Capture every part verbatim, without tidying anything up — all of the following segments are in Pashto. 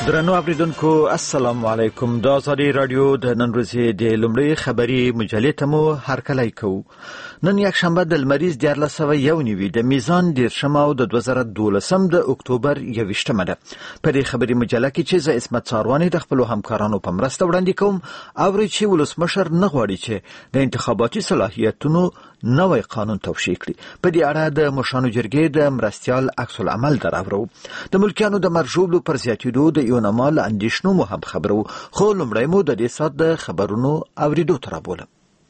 درنو اوریدونکو السلام علیکم. د آزادي رادیو د نن ورځې د لومړۍ خبري مجلې ته مو هرکلی کوو. نن یک شنبه د لمریز دیارلس سوه یو نوي د میزان دیرشم او د دوه زره دولسم د اکتوبر یویشتمه ده. په دې خبري مجله کې چې زه عصمت څارواني د خپلو همکارانو په مرسته وړاندې کوم، اورئ چې ولسمشر نه غواړي چې د انتخاباتي صلاحیتونو نوی قانون توشیح کړي. په دې اړه د مشرانو جرګې د مرستیال عکس العمل دراورو. د ملکیانو د مرجوبلو پر زیاتېدو د یونما له اندېښنو مو هم خبرو، خو لومړی مو د دې ساعت د خبرونو اوریدو ته رابولم.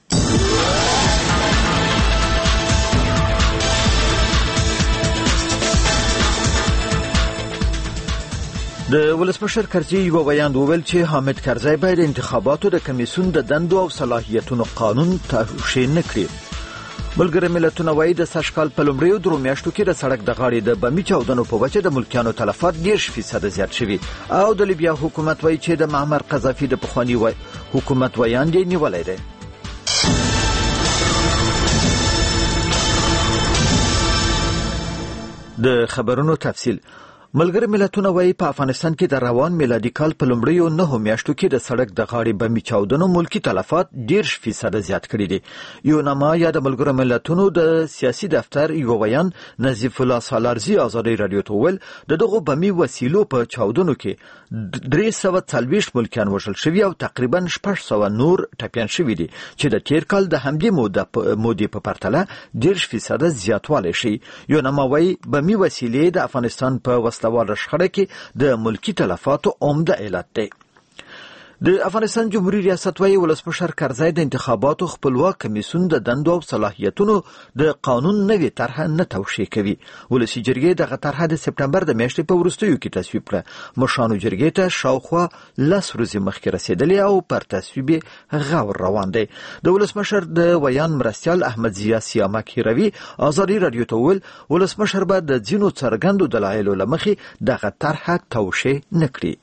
د ولسمشر کرزي یو بیان وویل چې حامد کرزي باید انتخاباتو د کمیسیون د دندو او صلاحیتونو قانون توشیح نه کړي. ملګري ملتونه وايي د سږ کال په لومړیو درو میاشتو کې د سړک د غاړې د بمي چاودنو په وجه د ملکیانو تلفات دېرش فیصده زیات شوي، او د لیبیا حکومت وايي چې د معمر قذافي د پخواني حکومت ویاند یې نیولی دی. د خبرونو تفصیل. ملګري ملتونه وايي په افغانستان کې د روان میلادي کال په لومړیو نهو میاشتو کې د سړک د غاړې بمي چاودنو ملکی تلفات دېرش فیصده زیات کړي دي. یونما یا د ملګرو ملتونو د سیاسي دفتر یو بیان نظیف الله سالارزي آزادي رادیو ته وویل د دغو بمي وسیلو په چاودنو کې درې سوه څلوېښت ملکیان وژل شوي او تقریبا شپږ سوه نور ټپیان شوي دي چې د تیر کال د همدې مودې په پرتله دېرش فیصده زیاتوالی شي. یونما وايي بمي وسیلې د افغانستان په وسلوال شخړه کې د ملکی تلفاتو عمده علت دی. د افغانستان جمهوریت ریاست وايي ولسمشر کرزي د انتخاباتو خپلواک کمیسیون د دندو او صلاحیتونو د قانون نوې طرحه نه توشیح کوي. ولسي جرګې دغه طرحه د سپټمبر د میاشتې په وروستیو کې تصویب کړه. مشرانو جرګې ته شاوخوا لس ورځې مخکې رسېدلې او پر تصویب غور روان دی. د ولسمشر د ویان مرستیال احمد ضیا سیامک هیروي آزادي رادیو ته وویل ولسمشر به د ځینو څرګندو دلایلو له مخې دغه طرحه توشیح نه کړي.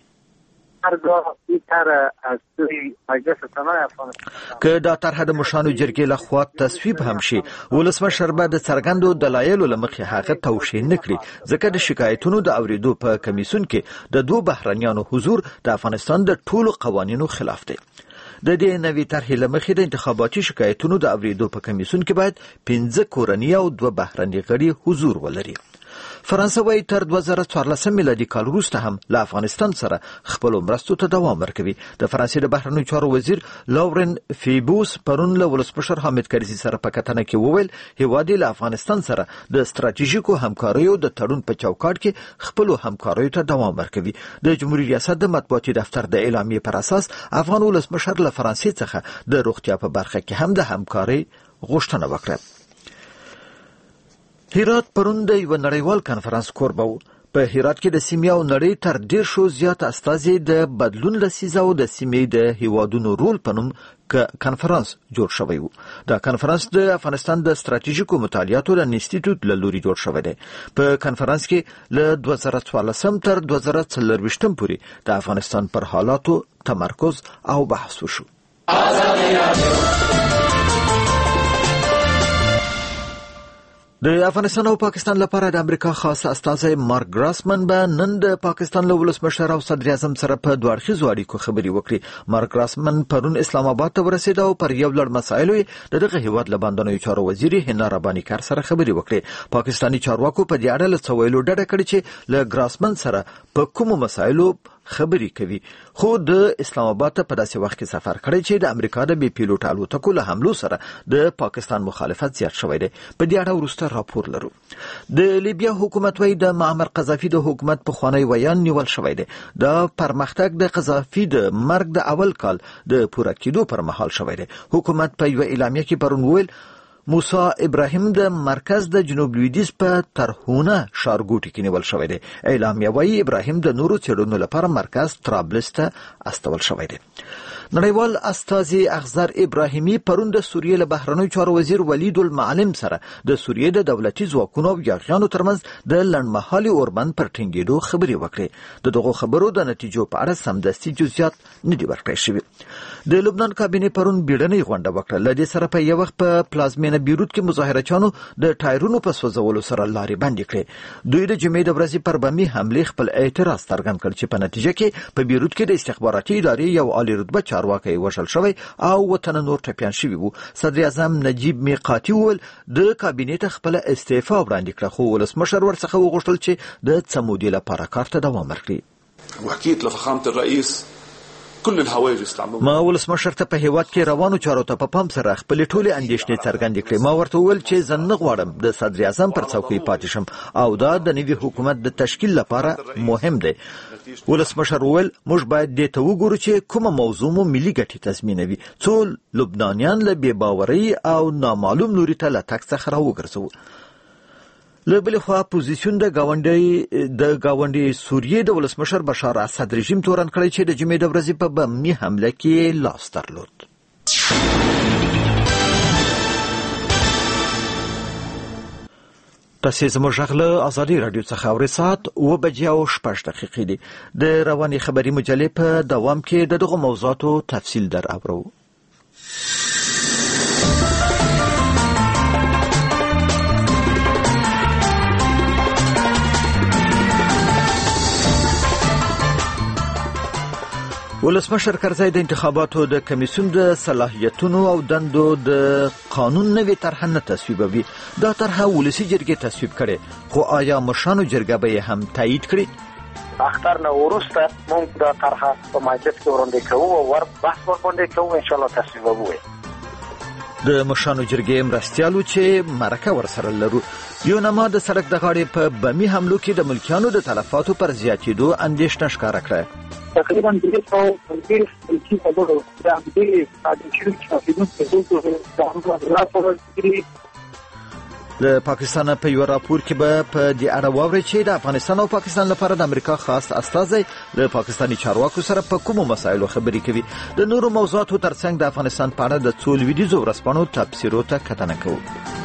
که دا طرحه د مشرانو جرګې لخوا تصویب هم شي، ولسمشر به د څرګندو دلایلو له مخې هغه توشیح نه کړي، ځکه د شکایتونو د اوریدو په کمیسیون کې د دوه بهرنیانو حضور د افغانستان د ټولو قوانینو خلاف دی. د دې نوې طرحې له مخې د انتخاباتي شکایتونو د اوریدو په کمیسیون کې باید پنځه کورني او دوه بهرني غړي حضور ولري. فرانسه وايي تر دوه زره څوارلسم میلادي کال وروسته هم له افغانستان سره خپلو مرستو ته دوام ورکوي. د فرانسې د بهرنیو چارو وزیر لورن فیبوس پرون له ولسمشر حامد کرزي سره په کتنه کې وویل هیواد له افغانستان سره د ستراتیژیکو همکاریو د تړون په چوکاټ کې خپلو همکاریو ته دوام ورکوي. د جمهوریت ریاست د مطبوعاتي دفتر د اعلامیې پر اساس افغان ولسمشر له فرانسې څخه د روغتیا په برخه کې هم د همکارۍ غوښتنه وکړه. هرات پرون د یو نړیوال کنفرانس کوربه و. په هرات کې د سیمې او نړۍ تر دېرشو زیات استازي د بدلون لسیزه او د سیمې د هیوادونو رول په نوم کنفرانس جوړ شوی و. دا کنفرانس د افغانستان د ستراتیژیکو مطالعاتو د انسټیټیوټ له لوري جوړ شوی دی. په کنفرانس کې له دوه زره څوارلسم تر دوه زره څلرویشتم پورې د افغانستان پر حالاتو تمرکز او بحث وشو. د افغانستان او پاکستان لپاره د امریکا خاص استازی مارک ګراسمن به نن د پاکستان له ولسمشر او صدر اعظم سره په دوه اړخیزو اړیکو خبرې وکړي. مارک ګراسمن پرون اسلام آباد ته ورسېد او پر یو لړ مسایلو د دغه هیواد له بندنوي چارو وزیر هنا رباني کار سره خبرې وکړي. پاکستاني چارواکو په دې اړه له څه ویلو ډډه کړې چې له ګراسمن سره په کومو مسایلو خبرې کوي، خو د اسلام آباد ته په داسې وخت کې سفر کړی چې د امریکا د بي پیلوټ الوتکو له حملو سره د پاکستان مخالفت زیات شوی دی. په دې اړه وروسته راپور لرو. د لیبیا حکومت وايي د معمر قذافي د حکومت پخوانی ویان نیول شوی دی. د پرمختګ د قذافي د مرګ د اول کال د پوره کېدو پر مهال شوی دی. حکومت په یو اعلامیه کې پرون وویل موسی ابراهیم د مرکز د جنوب لویدیځ په ترهونه ښارګوټي کې نیول شوی دی. اعلامیه وايي ابراهیم د نورو څېړنو لپاره مرکز طرابلس ته استول شوی دی. نړیوال استازي اخضر ابراهیمي پرون د سوریې له بهرنیو چارو وزیر ولید المعلم سره د سوریې د دولتي ځواکونو او یاغیانو ترمنځ د لنډمهالي اوربند پر ټینګېدو خبرې وکړې. د دغو خبرو د نتیجو په اړه سمدستي جزئیات نه دي ورکړای شوي. د لبنان کابینې پرون بیړنۍ غونډه وکړه. له دې سره په یو وخت په پلازمینه بیروت کې مظاهرچیانو د ټایرونو په سوځولو سره لارې بندې کړې. دوی د جمعې د ورځې پر بمي حملې خپل اعتراض څرګند کړ چې په نتیجه کې په بیروت کې د استخباراتي ادارې یو عالی رتبه چارواکی وژل شوی او وطن نور ټپیان شوي وو. صدر اعظم نجیب میقاتي وویل د کابینې ته خپل استعفا وړاندې کړه، خو ولسمشر ورڅخه وغوښتل چې د څه مودې لپاره کار ته دوام ورکړي. وحكيت لفخامة الرئيس كل الهواجس تعمل ما ولسمشر ته په هیواد کې روانو چارو ته په پام سره خپل ټولې اندېښنې څرګندې کړې. ما ورته وویل چې زه نه غواړم د صدر اعظم پر څوکۍ پاتې شم او دا د نوي حکومت د تشکیل لپاره مهم دی. ولسمشر وویل موږ باید دې ته وګورو چې کومه موضوع مو ملي ګټې تضمینوي، څو لبنانیان له بې باورۍ او نامعلوم لوري ته له تګ څخه راوګرځوو. له بلې خوا اپوزیسیون د ګاونډي د ګاونډي سوریې د ولسمشر بشار اسد رژیم تورن کړی چې د جمعې د ورځې په بمي حمله کې لاس درلود. تاسې زموږ غږ له ازادي راډیو څخه اورئ. ساعت اوه بجې او شپږ دقیقې دي. د روانې خبري مجلې په دوام کې د دغو موضوعاتو تفصیل در اورو. ولسمشر کرزی د انتخاباتو د کمیسیون د صلاحیتونو او دندو د قانون نوې طرحه نه تصویبوي. دا طرحه ولسي جرګې تصویب کړي، خو آیا مشرانو جرګه به یې هم تایید کړي؟ اختر نه وروسته موږ دا طرحه په مجلس کې وړاندې کوو او ور بحث وړاندې کوو، ان شاء الله تصویبوي. د مشرانو جرګې مرستیالو چې مرکه ورسره لرو یو نما د سړک د غاړې په بمي حملو کې د ملکیانو د تلفاتو پر زیاتېدو اندېښنه ښکاره کړه. تقریبا درې سوه پنځوس ملکي خبرو د همدې عادتونو چې افیدونکو له پاکستان په یو راپور کې به په دې اړه واورئ چې د افغانستان او پاکستان لپاره د امریکا خاص استازی له پاکستاني چارواکو سره په کومو مسایلو خبرې کوي. د نورو موضوعاتو ترڅنګ د افغانستان په اړه د څو لویدیځو ورځپاڼو تبصرو ته کتنه کوو.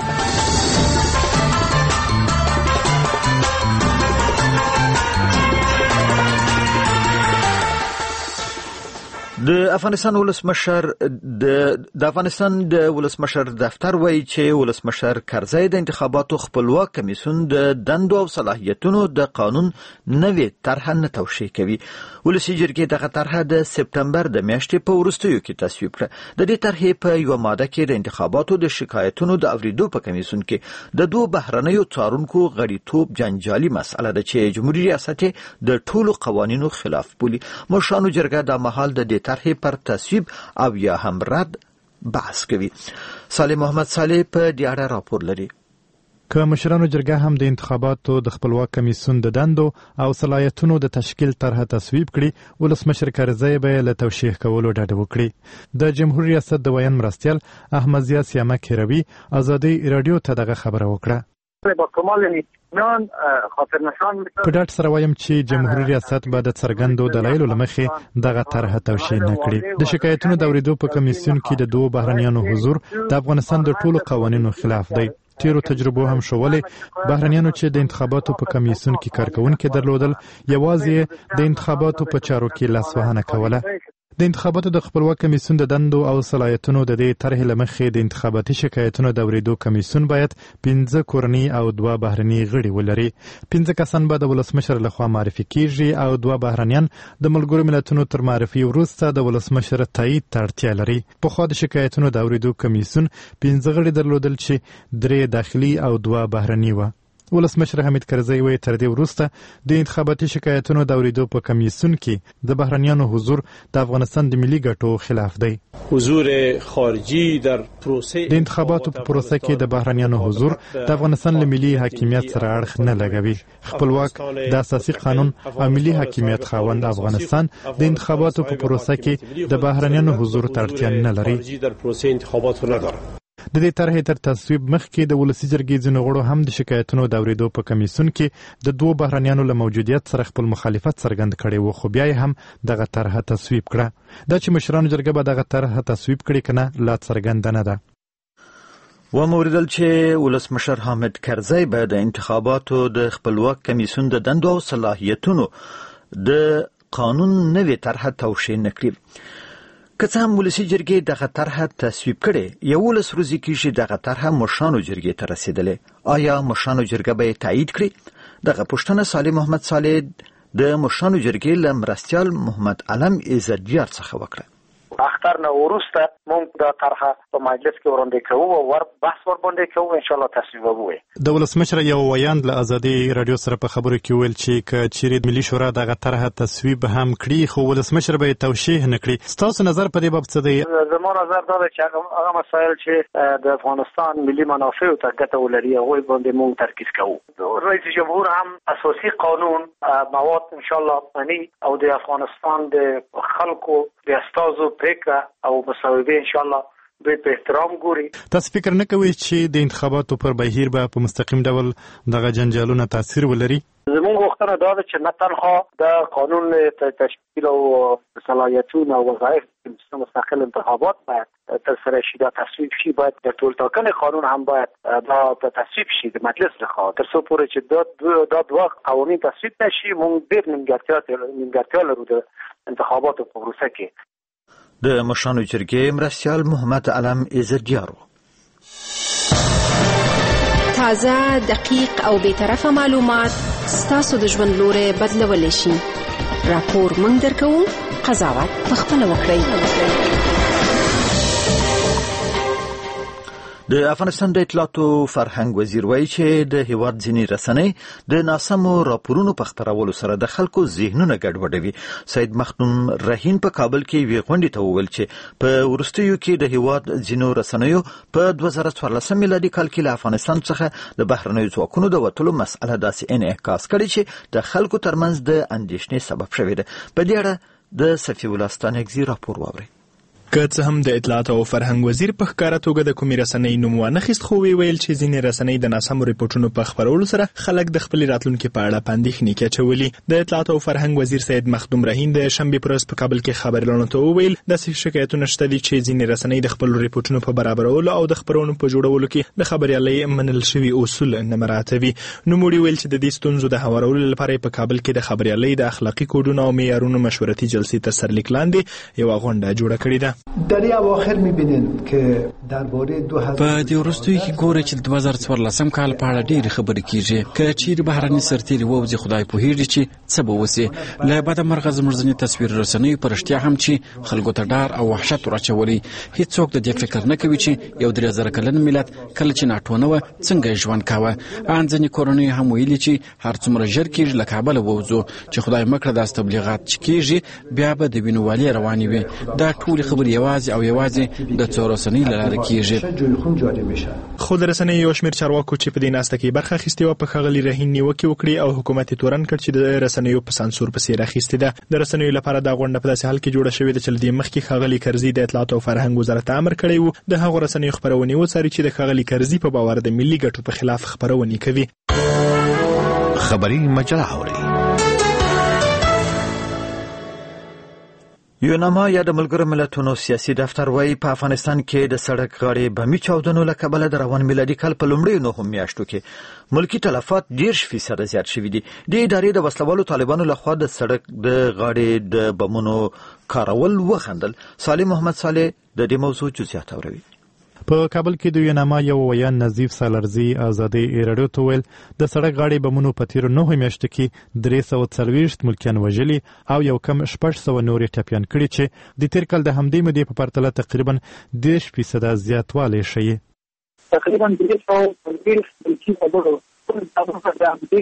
د افغانستان ولسمشر د د افغانستان د ولسمشر دفتر وایي چې ولسمشر کرزی د انتخاباتو خپلواک کمیسیون د دندو او صلاحیتونو د قانون نوې طرحه نه توشیح کوي. ولسي جرګې دغه طرحه د سپتمبر د میاشتې په وروستیو کې تصویب کړه. د دې طرحې په یوه ماده کې د انتخاباتو د شکایتونو د اوریدو په کمیسیون کې د دوه بهرنیو څارونکو غړیتوب جنجالي مسأله ده چې جمهوریت ریاست د ټولو قوانینو خلاف بولي. مشرانو جرګه د مهال د دې طرحې پر تصویب او یا هم رد بحث کوي. صالح محمد صالح په دې اړه راپور لري. که مشرانو جرګه هم د انتخاباتو د خپلواک کمیسیون د دندو او صلاحیتونو د تشکیل طرحه تصویب کړي، ولسمشر کرزی به له توشیح کولو ډډه وکړي. د جمهوریت ریاست د ویان مرستیال احمد ضیا سیامک هروي ازادي رادیو ته دغه خبره وکړه. په ډاډ سره وایم چې جمهوریت ریاست به د څرګندو دلایلو له مخې دغه طرحه توشیح نه کړي. د شکایتونو د اوریدو په کمیسیون کې د دوه بهرنیانو حضور د افغانستان د ټولو قوانینو خلاف دی. تیرو تجربو هم شولې بهرنیانو چې د انتخاباتو په کمیسیون کې کارکونکي درلودل یوازې د انتخاباتو په چارو کې لاسوهنه کوله. د انتخاباتو د خپلواک کمیسیون د دندو او صلاحیتونو د دې طرحې له مخې د انتخاباتي شکایتونو د اوریدو کمیسیون باید پنځه کورني او دوه بهرني غړي ولري. پنځه کسان به د ولسمشر لخوا معرفي کیږي او دوه بهرنیان د ملګرو ملتونو تر معرفي وروسته د ولسمشر تایید ته اړتیا لري. پخوا د شکایتونو د اوریدو کمیسیون پنځه غړي درلودل چې درې داخلي او دوه بهرني وو. ولسمشر حمید کرزی وایي تر دې وروسته د انتخاباتي شکایتونو د اوریدو په کمیسیون کې د بهرنیانو حضور د افغانستان د ملي ګټو خلاف دی. حضور خارجي در پروسه د انتخاباتو په پروسه کې د بهرنیانو حضور د افغانستان له ملي حاکمیت سره اړخ نه لګوي. خپلواک د اساسي قانون او ملي حاکمیت خاوند افغانستان د انتخاباتو په پروسه کې د بهرنیانو حضور ته اړتیا نه لري. د دې طرحې تر تصویب مخکې د ولسي جرګې ځینو غړو هم د شکایتونو د اوریدو په کمیسیون کې د دوه بهرنیانو له موجودیت سره خپل مخالفت څرګند کړی و، خو بیا هم دغه طرحه تصویب کړه. دا چې مشرانو جرګه به دغه طرحه تصویب کړي که نه لا څرګنده نه ده. وموریدل چې ولسمشر حامد کرزی به د انتخاباتو د خپلواک کمیسیون د دندو او صلاحیتونو د قانون نوې طرحه توشیح نه کړي. که څه هم ولسي جرګې دغه طرحه تصویب کړې، یولس ورځې کېږي دغه طرحه مشرانو جرګې ته رسېدلې. آیا مشرانو جرګه به یې تایید کړي؟ دغه پوښتنه صالح محمد صالح د مشرانو جرګې له مرستیال محمد علم عزتیار څخه وکړه. اختر نه ورسته مونږ دا طرحه په مجلس کې وړاندې کوو او ور بحث ور باندې کوو، ان شاء الله تصویبوو. د ولسمشر یو ویاند له ازادي رادیو سره په خبرو کې ویل چې که چیرې ملي شورا دغه طرحه تصویب هم کړي خو ولسمشر به توشیح نه کړي. ستاسو نظر په دې باب څه دی؟ زما نظر دا دی چې هغه مسایل چې د افغانستان ملي منافعو ته ګټه ولري هغوی باندې مونږ ترکیز کوو. رئیس جمهور هم اساسي قانون مواد ان شاء الله مني او د افغانستان د خلکو د استازو پریکړه او مصوبه ان شاء الله به په احترام ګوري. تاسو فکر نه کوئ چې د انتخاباتو پر بهیر به په مستقیم ډول دغه جنجالونه تاثیر ولري؟ زموږ غوښتنه دا ده چې نه تنها د قانون تشکیل او صلاحیتونه او وظایف مستقل انتخابات باید ترسره شي، دا تصویب شي، باید د ټولټاکنې قانون هم باید دا تصویب شي د مجلس لخوا. تر څو پورې چې دا دا دوه قوانین تصویب نشي موږ ډېر نیمګړتیا لرو د انتخاباتو په پروسه کې. د مشرانو جرګې مرستیال محمد علم عزتیار. تازه، دقیق او بی‌طرفه معلومات ستاسو د ژوند لوري بدلولی شي. راپور موږ درکوو، قضاوت پخپله وکړئ. د افغانستان د اطلاعاتو فرهنګ وزیر وایي چې د هیواد ځینې رسنۍ د ناسمو راپورونو په خپرولو سره د خلکو ذهنونه ګډوډوي. سید مخدوم رهین په کابل کې یوې غونډې ته وویل چې په وروستیو کې د هیواد ځینو رسنیو په دوه زره څوارلسم میلادي کال کې له افغانستان څخه د بهرنیو ځواکونو د وتلو مسأله داسې انعکاس کړې چې د خلکو ترمنځ د اندېښنې سبب شوې ده. په دې اړه د صفي الله ستانکزي راپور واورئ. که څه هم د اطلاعات او فرهنګ وزیر په ښکاره توګه د کومې رسنۍ نوم وانخیست، خو وی ویل چې ځینې رسنۍ د ناسمو ریپورټونو په خپرولو سره خلک د خپلې راتلونکي په اړه په اندېښنې کې اچولي. د اطلاعات او فرهنګ وزیر سید مخدوم رهین د شنبې په ورځ په کابل کې خبریالانو ته وویل داسې شکایتونه شته دي چې ځینې رسنۍ د خپلو ریپورټونو په برابرولو او د خپرونو په جوړولو کې د خبریالۍ منل شوي اصول نه مراعاتوي. نوموړي ویل چې د دې ستونزو د هوارولو لپاره په کابل کې د خبریالۍ د اخلاقي کوډونو او معیارونو مشورتي جلسې تر سرلیک لاندې یوه غونډه جوړه کړې ده. آخر می‌بینید که درباره دو هزار په دې وروستیو کې ګوره چې د دوه زره څوارلسم کال په اړه ډېرې خبرې کېږي. که چیرې بهرني سرتېري ووځي خدای پوهېږي چې څه به وسي. له بده مرغه زموږ ځینې تصویر رسنیو په رښتیا هم چې خلکو ته ډار او وحشت ور هیڅوک د دې فکر نه کوي چې یو درې زره کلن ملت کله چې ناټو نه وه څنګه ژوند کاوه. ان ځینې کورنۍ هم ویلي چې هر څومره ژر کېږي له کابله ووځو چې خدای مکړه داسې تبلیغات چې کېږي بیا به د وینو والې روانې وي. دا ټولې خبرې یوازې او یوازې د څو رسنۍ له لارې کېږي. خو د رسنیو یو شمېر چارواکو چې په دې ناسته کې برخه اخیستې وه په ښاغلي رهین نیوکې وکړې او حکومت یې تورن کړ چې د رسنیو په سانسور پسې راخیستې ده. د رسنیو لپاره دا غونډه په داسې حال کې جوړه شوې ده چې له دې مخکې ښاغلي کرزي د اطلاعات او فرهنګ وزارت امر کړی و د هغو رسنیو خپرونې وڅاري چې د ښاغلي کرزي په باور د ملي ګټو په خلاف خپرونې کوي. خبري مجله اوري. یوناما یا د ملګرو ملتونو سیاسي دفتر وایي په افغانستان کې د سړک غاړې بمي چاودنو له کبله د روان میلادي کال په لومړیو نهو میاشتو کې ملکي تلفات دېرش فیصده زیات شوي دي. د ادارې د وسلوالو طالبانو لخوا د سړک د غاړې د بمونو کارول وخندل. صالح محمد صالح د دې موضوع جزئیات اوروي. په کابل کې د یوناما یو ویان نظیف سالارزي ازادي رادیو ته ویل د سړک غاړې بمونو په تیرو نهو میاشتو کې درې سوه څلوېښت ملکیان وژلي او یو کم شپږ سوه نورې ټپیان کړي چې د تیر کال د همدې مودې په پرتله تقریبا دېرش فیصده زیاتوالی ښیي. تقریبا درې سوه څلوېښت ملکي وګړو د همدې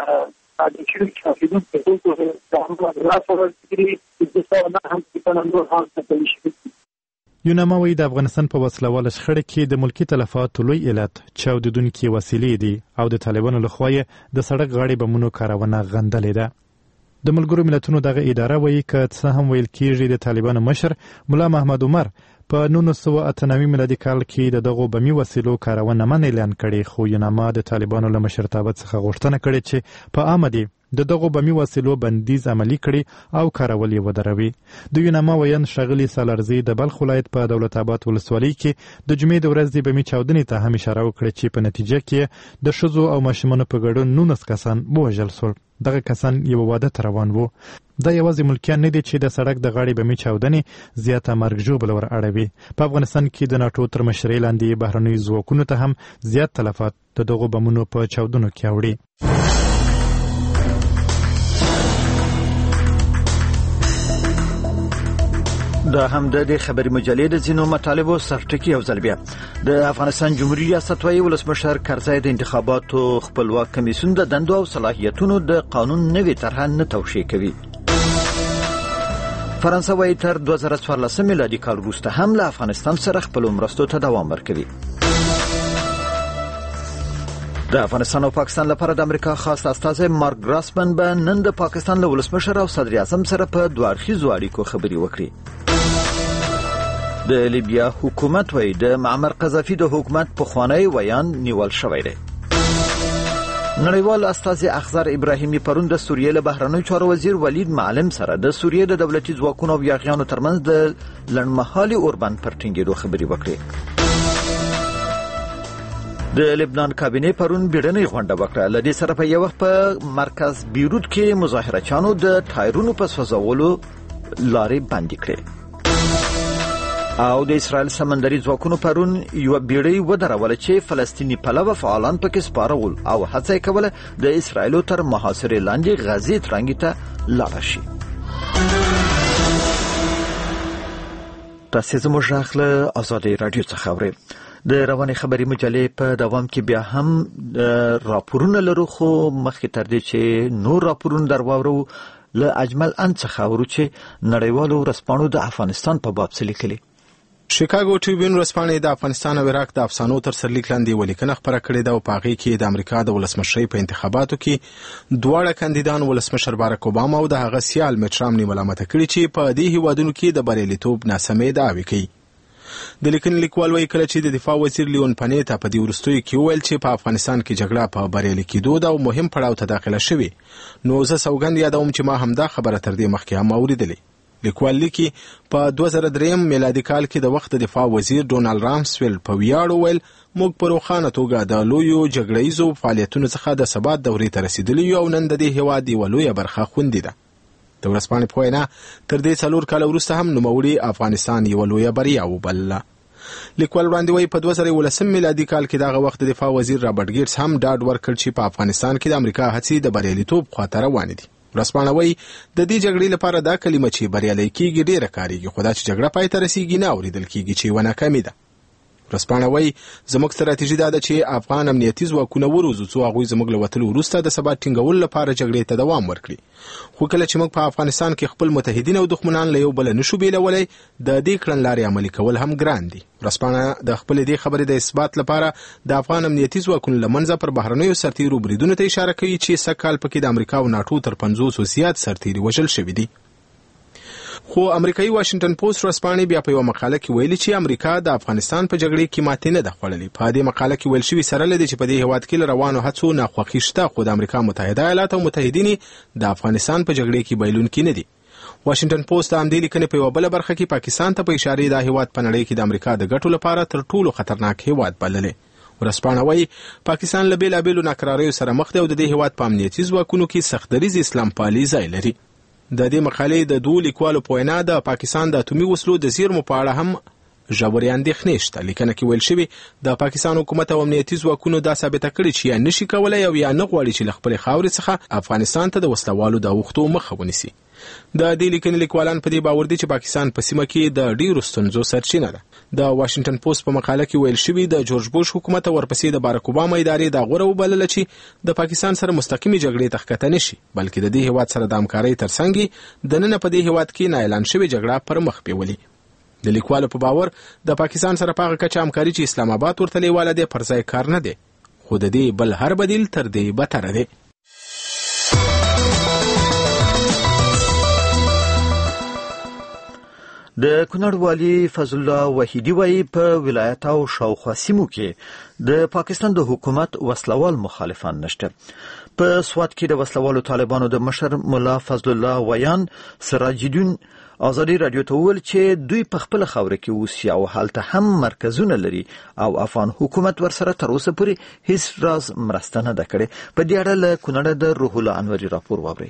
یوناما وایي د افغانستان په وسلواله شخړه کې د ملکي تلفاتو لوی علت چاودېدونکې وسیلې دي او د طالبانو لخوا یې د سړک غاړې بمونو کارونه غندلې ده. د ملګرو ملتونو دغه اداره وایي که څه هم ویل کېږي د طالبانو مشر ملا محمد عمر په نولس سوه اته نوي میلادي کال کې د دغو بمي وسیلو کارونه من اعلان کړي، خو یوناما د طالبانو له مشرتابه څخه غوښتنه کړې چې په عامه دي د دغو بمي وسیلو بندیز عملي کړي او کارول یې ودروي. د یوناما وین ښاغلي سالارزي د بلخ ولایت په دولت آباد ولسوالۍ کې د جمعې د ورځې بمي چاودنې ته هم اشاره وکړه چې په نتیجه کې د ښځو او ماشومانو په ګډون نولس کسان ووژل شول. دغه کسان یو واده ته روان وو. دا یوازې ملکیان نه دي چې د سړک د غاړې بمي چاودنې زیاته مرګ ژوبله ور اړوي. په افغانستان کې د ناټو تر مشرۍ لاندې بهرنیو ځواکونو ته هم زیات تلفات د دغو بمونو په چاودنو کې اوړي. دا هم د دې خبري مجلې د ځینو مطالبو سرټکی او ځلبیا. د افغانستان جمهوریت ریاست وايي ولسمشر کرزی د انتخاباتو خپلواک کمیسیون د دندو او صلاحیتونو د قانون نوې طرحه نه توشیح کوي. فرانسه وايي تر دوه زره څوارلس میلادي کال وروسته هم له افغانستان سره خپلو مرستو ته دوام ورکوي. د افغانستان او پاکستان لپاره د امریکا خاص استازی مارک ګراسمن به نن د پاکستان له ولسمشر او صدر اعظم سره په دوه اړخیزو اړیکو خبرې وکړي. د لیبیا حکومت وايي د معمر قذافي د حکومت پخوانی ویان نیول شوی دی. نړیوال استازی اخضر ابراهیمی پرون د سوریې له بهرنیو چارو وزیر ولید معلم سره د سوریې د دولتي ځواکونو او یاغیانو ترمنځ د لنډمهالي اوربند پر ټینګېدو خبرې وکړې. د لبنان کابینې پرون بیړنۍ غونډه وکړه. له دې سره په یو وخت په مرکز بیروت کې مظاهرچیانو د ټایرونو په سوځولو لارې بندې کړې. او د اسرائیل سمندري ځواکونو پرون یو بیړۍ ودروله چې فلسطیني پلوه فعالان پکې سپارول او هڅه یې کوله د اسرائیلو تر محاصرې لاندې غزې ترنګې ته لاړه شي. تاسې زموږ غږ له ازادۍ راډیو څخه اورئ. د روانې خبري مجلې په دوام کې بیا هم راپورونه لرو، خو مخکې تر دې چې نور راپورونه در واورو له اجمل ان څخه اورو چې نړیوالو ورځپاڼو د افغانستان په باب څه لیکلي. شیکاګو ټریبیون ورځپاڼې د افغانستان او عراق د افسانو تر سرلیک لاندې ولیکنه خپره کړې ده او په هغې کې د امریکا د ولسمشرۍ په انتخاباتو کې دواړه کاندیدان ولسمشر بارک اوباما او د هغه سیال میټ رامني ملامته کړي چې په دې هیوادونو کې د بریالیتوب ناسمې دعوې کوي. د لیکنې لیکوال وایي کله چې د دفاع وزیر لیون پنیتا په دې وروستیو کې وویل چې په افغانستان کې جګړه په بریالي کېدو ده او مهم پړاو ته داخله شوې، نو زه سوګند یادوم چې ما همدا خبره تر دې مخکې هم اورېدلې. لیکوال لیکي په دوه زره درې میلادي کال کې د وخت دفاع وزیر ډونالد رامسفیلډ په ویاړ وویل موږ په روښانه توګه د لویو جګړهیزو فعالیتونو څخه د ثبات دورې ته رسېدلي یو او نن د دې هېواد یوه لویه برخه خوندې ده. د ورځپاڼې په وینا تر دې څلور کاله وروسته هم نوموړي افغانستان یوه لویه بریا وبلله. لیکوال وړاندې وایي په دوه زره یولسم میلادي کال کې دغه وخت د دفاع وزیر رابرټ ګیټس هم ډاډ ورکړ چې په افغانستان کې د امریکا هڅې د بریالیتوب خواته روانې دي. ورځپاڼه وایي د دې جګړې لپاره دا کلمه چې بریالی کېږي ډېره کارېږي، خو دا چې جګړه پای ته رسېږي نه اورېدل کېږي چې یوه ناکامي ده. ورځپاڼه وایي زموږ ستراتیژي دا ده چې افغان امنیتي ځواکونه وروزو څو هغوی زموږ له وتلو وروسته د ثبات ټینګولو لپاره جګړې ته دوام ورکړي. خو کله چې موږ په افغانستان کې خپل متحدین او دښمنان له یو بله نشو بیلولی، د دې کړنلارې عملي کول هم ګران دي. ورځپاڼه د خپلې دې خبرې د اثبات لپاره د افغان امنیتي ځواکونو له منځه پر بهرنیو سرتیرو بریدونو ته اشاره کوي چې سږ کال پکې د امریکا او ناټو تر پنځوسو زیات سرتیري وژل شوي دي. خو امریکایي واشنګټن پوسټ ورځپاڼې بیا په یوه مقاله کې ویلي چې امریکا د افغانستان په جګړې کې ماتې نه ده خوړلې. په دې مقاله کې ویل شوي سره له دې چې په دې هېواد کې له روانو هڅو ناخوښي شته، خو د امریکا متحده ایالات او متحدین د افغانستان په جګړې کې بایلونکي نه دي. واشنګټن پوسټ د همدې لیکنې په یوه بله برخه کې پاکستان ته په اشارې دا هېواد په نړۍ کې د امریکا د ګټو لپاره تر ټولو خطرناک هېواد بللی. ورځپاڼه وایي پاکستان له بېلابېلو ناکراریو سره مخ دی او د دې هېواد په امنیتي ځواکونو کې سختدریز اسلام پالي ځای لري. د دې مقالې د دوو لیکوالو په وینا د پاکستان د اټومي وسلو د زیرمو په اړه هم ژورې اندېښنې شته. لیکنه کې ویل شوي د پاکستان حکومت او امنیتي ځواکونو دا ثابته کړې چې یا نشي کولی او یا نه غواړي چې له خپلې خاورې څخه افغانستان ته د وسلوالو د اوښتو مخه ونیسي. د دې لیکنې لیکوالان په دې باور دي چې پاکستان په سیمه کې د ډیرو ستونزو سرچینه ده. د واشنګټن پوسټ په مقاله کې ویل شوي د جورج بوش حکومت او ورپسې د بارک اوباما ادارې دا غوره وبلله چې د پاکستان سره مستقیمې جګړې ته ښکته نه شي، بلکې د دې هېواد سره د همکارۍ ترڅنګ دننه په دې هېواد کې نااعلان شوې جګړه پر مخ بیولي. د لیکوالو په باور د پاکستان سره په هغه کچه همکاري چې اسلام آباد ورته لیواله دی پر ځای کار نه دی، خو د دې بل هر بدیل تر دې بهتره دی. د کونړ والي فضل الله وحیدی وایي په ولایت او شاوخوا سیمو کې د پاکستان د حکومت وسلوال مخالفان نشته. په سوات کې د وسلوالو طالبانو د مشر مولا فضل الله ویان سراج الدین ازادي رادیو ته وویل چې دوی په خپل خاوره کې اوسي او هلته هم مرکزونه لري او افغان حکومت ورسره تر اوسه پورې هیڅ راز مرسته نه ده کړې. په دې اړه له کونړ د روح الله انوري راپور واورئ.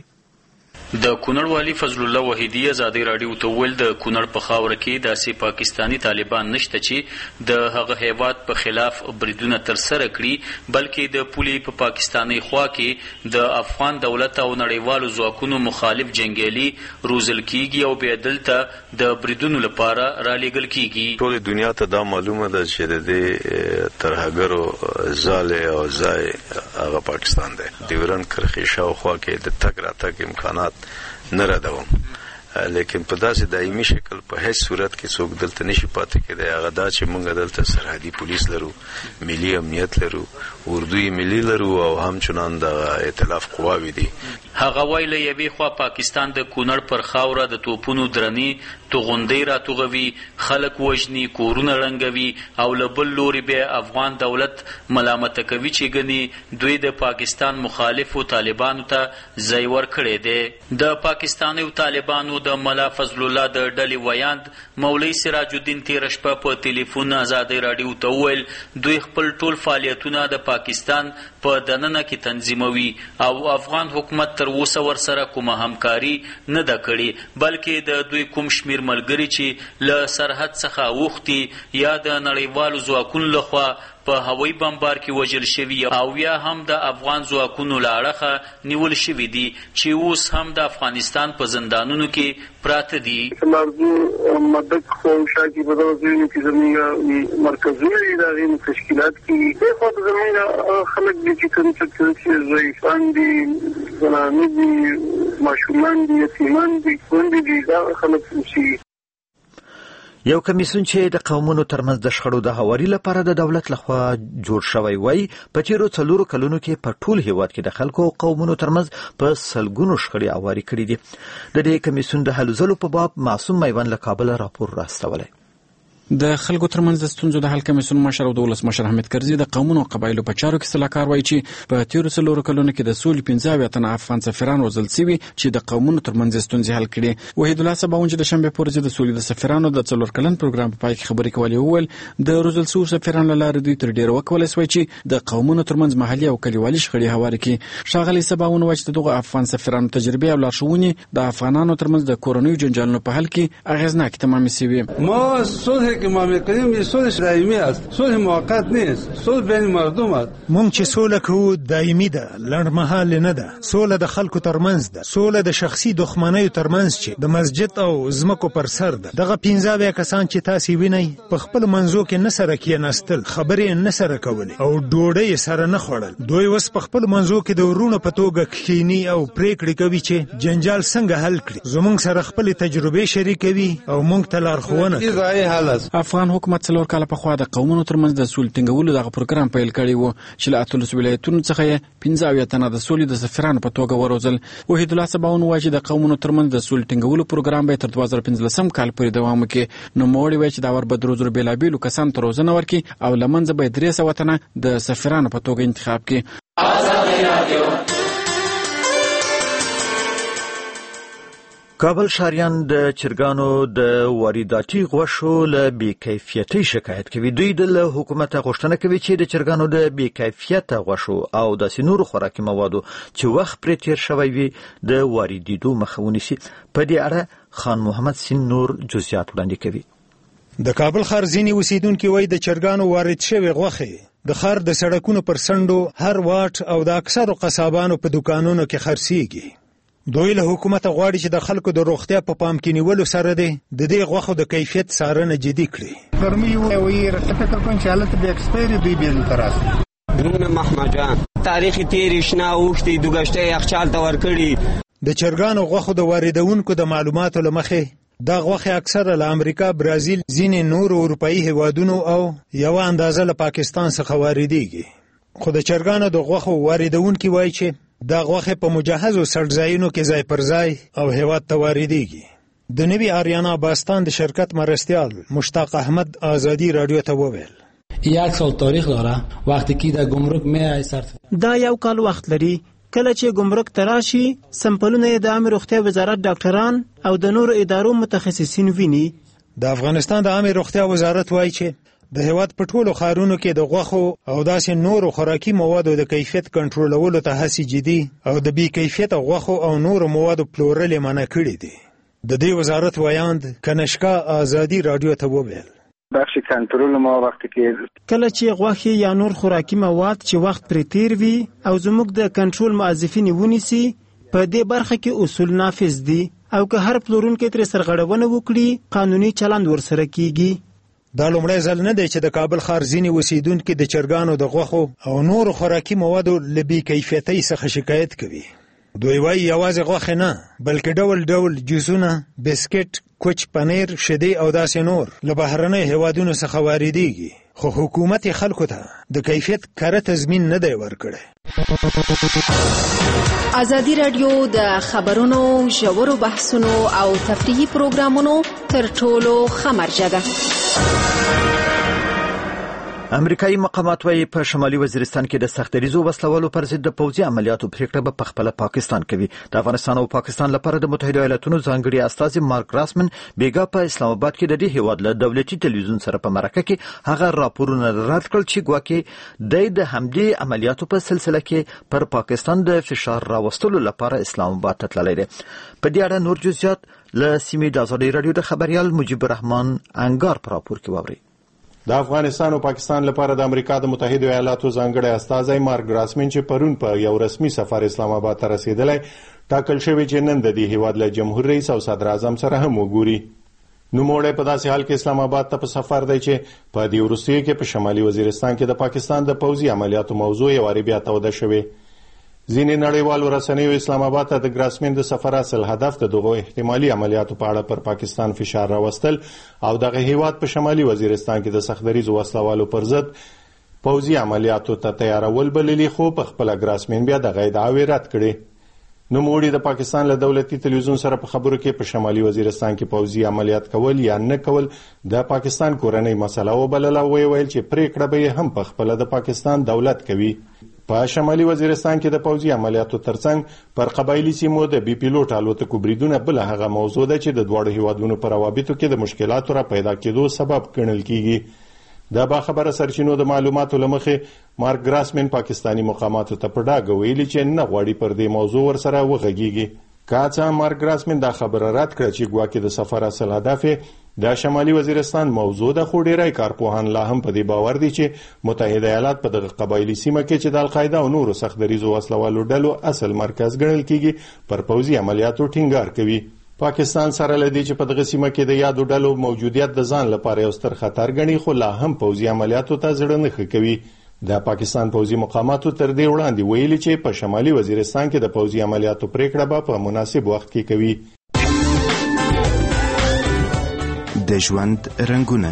د کونړ والي فضل الله وحیدی ازادي رادیو ته ویل د کونړ په خاوره کې داسې پاکستانی طالبان نشته چې د هغه هیواد په خلاف بریدونه تر سره کړي، بلکې د پولي په پاکستاني خوا کې د افغان دولت او نړیوالو ځواکونو مخالف جنگیالي روزل کیږي او بیا دلته د بریدونو لپاره رالېږل کیږي. ټول دنیا ته دا معلومه ده چې د دې ترهګرو ځاله او ځای هغه پاکستان دی. د ورن کرخي شاوخوا کې د تګ راتګ امکانات نه ردوم، لیکن په داسې دایمي شکل په هیڅ صورت کې څوک دلته نشي پاتې کېدی. هغه دا چې موږ دلته سرحدي پولیس لرو، ملي امنیت لرو، اردوی ملي لرو او همچنان د ائتلاف قواوې دي. هغه وایي له یوې خوا پاکستان د کونړ پر خاوره د توپونو درنې توغندۍ راتوغوي، خلک وژني، کورونه ړنګوي او له بل لوري بیا افغان دولت ملامته کوي چې ګنې دوی د پاکستان مخالفو طالبانو ته ځای ورکړی دی. د پاکستاني طالبانو د مولا فضل الله د ډلې ویاند مولوي سراج الدین تېره شپه په ټلیفون ازادي راډیو ته وویل دوی خپل ټول فعالیتونه د پاکستان په دننه کې تنظیموي او افغان حکومت تر اوسه ورسره کومه همکاري نه ده کړې، بلکې د دوی کوم شمیر ملګري چې له سرحد څخه اوښتي یا د نړیوالو ځواکونو لخوا په هوایي بمبار کې وژل شوي او یا هم د افغان ځواکونو له اړخه نیول شوي دي چې اوس هم د افغانستان په زندانونو کې پراته دي. موضوع مدد خواهشا کې په دغه ځایونو کې زموږ مرکزونه دي، د هغې تشکیلات کې دې خوا ته زموږ خلک دي چې کوم چې ضعیفان دي، زنانې دي، ماشومان دي، یتیمان دي، کونډې دي، دا خلک اوسي. یو کمیسیون چې د قومونو ترمنځ د شخړو د هواري لپاره د دولت لخوا جوړ شوی وای په تیرو څلورو کلونو کې په ټول هیواد کې د خلکو او قومونو ترمنځ په سلګونو شخړې هواري کړې دي. د دې کمیسیون د هلو ځلو په باب معصوم میوند له کابل راپور راستولی. د خلکو ترمنځ د ستونزو د حل کمیسیون مشر او د ولسمشر حمید کرزي د قومونو او قبایلو په چارو کې سلاکار وایي چې په تیرو څلورو کلونو کې د سولې پنځه اویا تنه افغان سفیران روزل شوي چې د قومونو ترمنځ ستونزې حل کړي. وحید الله سباوون چې د شنبې په ورځ د سولې د سفیرانو د څلور کلن پروګرام په پای کې خبرې کولې وویل د روزل شوو سفیرانو له لارې دوی تر ډیره وکولی شوی چې د قومونو ترمنځ محلي او کلیوالي شخړې هوارې کړي. ښاغلي سباوون وایي چې دغه افغان سفیرانو تجربې او لارښوونې د افغانانو ترمنځ د کورنیو جنجالونو په حل کې اغېزناکې تمامې شوي. ما صلح که ما می‌کنیم صلح دائمی است، صلح موقت نیست، صلح بین مردم است. مونږ چې سوله کوو دایمي ده، لنډمهاله نه ده. سوله د خلکو ترمنځ ده، سوله د شخصي دښمنیو ترمنځ چې د مسجد او ځمکو پر سر ده. دغه پنځه اویا کسان چې تاسې وینئ په خپل منځو کې نه سره کېناستل، خبرې نه سره کولې او ډوډۍ سره نه خوړل. دوی اوس په خپل منځو کې د ورونو په توګه کښیني او پریکړې کوي چې جنجال څنګه حل کړي. زموږ سره خپلې تجربې شریکوي او موږ ته لارښوونه کوي. افغان حکومت څلور کاله پخوا د قومونو ترمنځ د سولې ټینګولو دغه پروګرام پیل کړی و چې له اتلسو ولایتونو څخه یې پنځه اویا تنه د سولې د سفیرانو په توګه وروزل. وحید الله سباوون وایي چې د قومونو ترمنځ د سولې ټینګولو پروګرام به تر دوه زره پنځلسم کال پورې دوام وکړي. نوموړي وایي چې دا ور به د روزلو بېلابېلو کسانو ته روزنه ورکړي او له منځه به یې درې سوه تنه د سفیرانو په توګه انتخاب کړي. کابل شاریان د چرګانو د وارداتي غوښو له بې کیفیتۍ شکایت کوي. دوی د حکومت غوښتنه کوي چې د چرګانو د بې کیفیته غوښو او داسې نورو خوراکي موادو چې وخت پرې تیر شوی وي د واردېدو مخه ونیسي. په دې اړه خان محمد سین نور جزئیات وړاندې کوي. د کابل ښار ځینې اوسیدونکي وایي د چرګانو وارد شوې غوښې د ښار د سړکونو پر څنډو هر واټ او د اکثرو قصابانو په دوکانونو کې خرڅېږي. دوی له حکومته غواړي چې د خلکو د روغتیا په پام کې نیولو سره دی د دې غوښو د کیفیت څارنه جدي کړي. فرمی وی فکر کوم چې حالت به ایکسپایر دی بیل تراس دونه محمد جان تاریخ تیر شنا اوښتي دوګشته یخچال ته ور کړی. د چرګانو غوښو د واردونکو د معلوماتو لمخې دا غوښه اکثره له امریکا، برازیل، ځینې نورو اروپایي هیوادونو او یو اندازه له پاکستان څخه واردېږي. خو د چرګانو د غوښو واردونکي وایي چې دا غوښه په مجهزو سړځایونو کې ځای پر ځای او هیواد ته واردېږي. د نوي آریانا باستان د شرکت مرستیال مشتاق احمد آزادی رادیو ته وویل یک سال تاریخ داره وقتی که در گمرک می سرتیفیکیت دا یو کال وخت لري کله چې ګمرک تراشي سمپلونه د عامه روغتیا وزارت ډاکټران او د نورو ادارو متخصصین ویني. د افغانستان د عامه روغتیا وزارت وایي چې د هیواد په ټولو ښارونو کې د غوښو او داسې نورو خوراکي موادو د کیفیت کنټرولولو ته هڅې جدي او د بې کیفیته غوښو او نورو موادو پلورل یې منع کړي دي. د دې وزارت ویاند کنشکا آزادی رادیو ته وویل بخش کنټرول ما وخت کې کله چې غوښې یا نور خوراکي مواد چې وخت پرې تیر وي او زموږ د کنټرول موظفین ونیسي په دې برخه کې اصول نافذ دي او که هر پلورونکی ترې سرغړونه وکړي قانوني چلند ورسره کیږي. دا لومړی ځل نه دی چې د کابل ښار ځینې اوسیدونکي د چرګانو د غوښو او نورو خوراکي موادو له بې کیفیتۍ څخه شکایت کوي. دوی وایي یوازې غوښې نه بلکې ډول ډول جوسونه، بسکټ، کوچ پنیر، شیدې او داسې نور له بهرنیو هیوادونو څخه واردېږي، خو حکومت خلکو ته د کیفیت کره تضمین نه دی ورکړی. ازادي راډیو د خبرونو ژورو بحثونو او تفریحي پروګرامونو تر ټولو ښه مرجع ده. امریکایي مقامات وايي په شمالي وزیرستان کې د سختدریزو وسلوالو پر ضد د پوځي عملیاتو پریکړه به په خپله پاکستان کوي. د افغانستان او پاکستان لپاره د متحده ایالاتونو ځانګړي استازي مارک راسمن بیګا په اسلام آباد کې د دې هیواد له دولتي تلویزیون سره په مرکه کې هغه راپورونه رد کړل چې ګواکې د همدې عملیاتو په سلسله کې پر پاکستان د فشار راوستلو لپاره اسلام آباد ته تللی دی. په دې اړه نور جزئیات له سیمې د ازادي راډیو د خبريال مجيب الرحمن انګار پر راپور کې واوري. د افغانستان او پاکستان لپاره د امریکا د متحده ایالاتو ځانګړي استازی مارک راسمن چې پرون په یو رسمي سفر اسلام آباد ته رسیدلی ټاکل شوی چې نن د دې هیواد له جمهور رئیس او صدر اعظم سره هم وګوري. نوموړی په داسې حال کې اسلام آباد ته په سفر دی چې په دې وروستیو کې په شمالي وزیرستان کې د پاکستان د پوځي عملیاتو موضوع یې وارې بیا توده شوې. ځینې نړیوالو رسنیو اسلام آباد ته د ګراسمن د سفر اصل هدف د دغو احتمالي عملیاتو په اړه پر پاکستان فشار راوستل او دغه هیواد په شمالي وزیرستان کې د سختدریزو وسلوالو پر ضد پوځي عملیاتو ته تیارول بللي، خو په خپله ګراسمن بیا دغه ادعاوې رد کړې. نوموړي د پاکستان له دولتي تلویزیون سره په خبرو کې په شمالي وزیرستان کې پوځي عملیات کول یا نه کول د پاکستان کورنۍ مسله وبلله او ویل چې پریکړه به هم په خپله د پاکستان دولت کوي. په شمالي وزیرستان کې د پوځي عملیاتو ترڅنګ پر قبایلي سیمو د بي پیلوټ الوتکو بریدونه بل هغه موضوع ده چې د دواړو هیوادونو په روابطو کې د مشکلاتو را پیدا کېدو سبب ګڼل کیږي. د باخبره سرچینو د معلوماتو له مخې مارک ګراسمن پاکستانی مقاماتو ته په ډاګه ویلي چې نه غواړي پر دې موضوع ورسره وغږیږي. که څه مارک ګراسمن دا خبره رد کړه چې ګواکې د سفر اصل هدف د شمالي وزیرستان موضوع ده، خو ډیری کارپوهان لا هم په دې باور دي چې متحده ایالات په دغه قبایلي سیمه کې چې د القاعده او نورو سختدریزو وسلوالو ډلو اصل مرکز ګڼل کیږي پر پوځي عملیاتو ټینګار کوي. پاکستان سره لدی چې په دغه سیمه کې د یادو ډلو موجودیت د ځان لپاره یو ستر خطر ګڼي، خو لا هم پوځي عملیاتو ته زړه نه ښه کوي. د پاکستان پوځي مقاماتو تر دې وړاندې ویلي چې په شمالي وزیرستان کې د پوځي عملیاتو پریکړه به په مناسب وخت کې کوي. د ژوند رنگونه.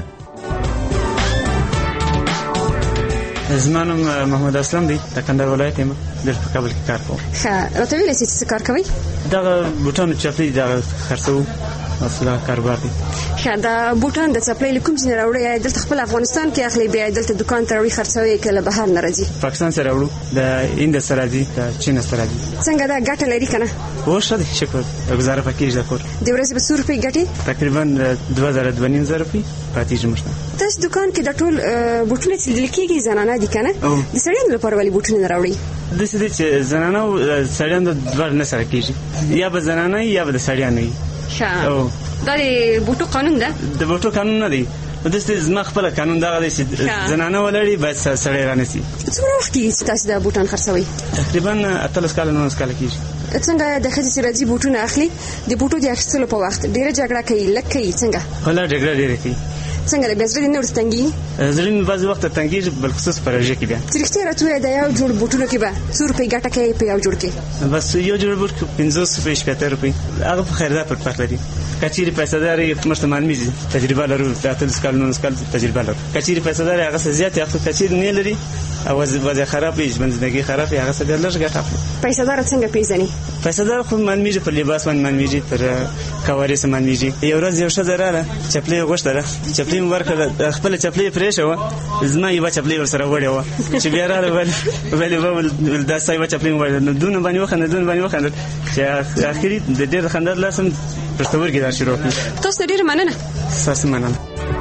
زما نوم محمد اسلم دی، د کندهار ولایت یم، دلته په کابل کې کار کوم. ښه، راته ویلی چې څه کار کوئ؟ دغه بوټانو چپلۍ دغه خرڅوو او دا کاروبار دی. ښه، دا بوټان د چپلۍ له کوم ځای نه راوړئ؟ دلته خپل افغانستان کې اخلئ بیا دلته دکان ته راوړئ خرڅوئ که له بهر نه راځي؟ پاکستان سره راوړو، د هند سره راځي، د چین سره راځي. څنګه دا ګټه لري که نه؟ هو ښه دی، شکر، ګزاره پکې کېږي د کور. د ورځې به څو روپۍ ګټې؟ تقریبا دوه زره دوه نیم زره روپۍ پاتېږي موږ ته. تاسو دکان کې د ټول بوټونه چې لیدل کېږي زنانه دي که نه؟ د سړیانو لپاره ولې بوټونه نه راوړئ؟ داسې دی چې زنانه او سړیان دواړه نه سره کېږي، یا به زنانه وي یا به د سړیانو وي. ښه، دا د بوټو قانون ده؟ د بوټو قانون نه دی، داسې زما خپله قانون دغه دی چې زنانه ولري باید سړی رانیسي. څومره وخت کېږي چې تاسو دا بوټان خرڅوئ؟ تقریبا اتلس کاله نولس کاله کېږي. څنګه د ښځې چې راځي بوټونه اخلي، د بوټو د اخیستلو په وخت ډېره جګړه کوي، لږ کوي، څنګه؟ هله جګړه ډېره کوي. څنګه د زړه دې نه ورته تنګېږي؟ زړه مې بعضې وخته تنګېږي، بالخصوص په روژه کې بیا. چې رښتیا راته ووایه د یو جوړ بوټونو کې به څو روپۍ ګټه کوې په یو جوړ کې؟ بس یو جوړ بوټ پنځوس روپۍ شپېته روپۍ، هغه په خریدار پر فرق لري. که چیرې پیسه‌دار یې موږ ته معلومېږي، تجربه لرو، د اتلس کال نولس کال تجربه لرو. که چیرې پیسه‌دار یې هغه څه زیات یې اخلو، که چیرې نه لري او وضع خراب وي، ژوند زندګي خراب وي، هغه څه ډېر لږ ګټه اخلو. پیسه‌دار څنګه پېژنې؟ پیسه‌دار خو معلومېږي، پر لباس باندې معلومېږي، پر کوارې سمانیږي. یو ورځ یو ښځه راغله چپلۍ یې غوښتله چپلۍ مې ورکړه خپله چپلۍ یې پرېښوه زما یوه چپلۍ ورسره وړې وه چې بیا راغله ولې به دا ستا یوه چپلۍ مې وړله نو دونه باندې وخندل دونه باندې وخندل چې اخري د ډېر خندا لاس هم پښتورګي دا شروع کړي. تاسو ته ډېره مننه. ستاسو مننه.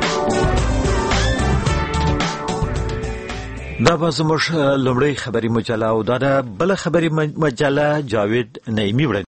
دا به زموږ لومړی خبري مجله او دا د بله خبري مجله جاوید نعیمي وړاندې